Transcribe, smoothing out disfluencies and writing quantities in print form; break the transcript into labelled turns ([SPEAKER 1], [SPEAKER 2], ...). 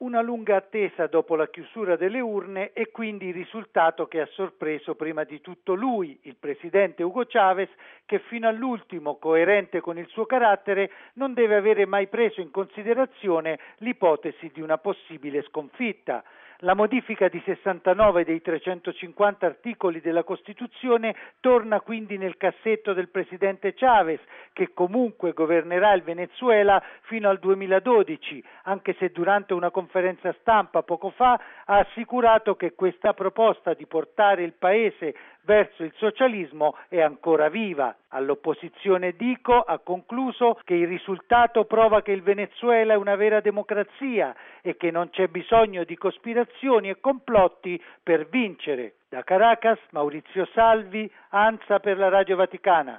[SPEAKER 1] Una lunga attesa dopo la chiusura delle urne e quindi il risultato che ha sorpreso prima di tutto lui, il presidente Hugo Chavez, che fino all'ultimo, coerente con il suo carattere, non deve avere mai preso in considerazione l'ipotesi di una possibile sconfitta. La modifica di 69 dei 350 articoli della Costituzione torna quindi nel cassetto del presidente Chavez, che comunque governerà il Venezuela fino al 2012, anche se durante una conferenza stampa poco fa ha assicurato che questa proposta di portare il paese verso il socialismo è ancora viva. All'opposizione dico, ha concluso, che il risultato prova che il Venezuela è una vera democrazia e che non c'è bisogno di cospirazioni e complotti per vincere. Da Caracas, Maurizio Salvi, ANSA per la Radio Vaticana.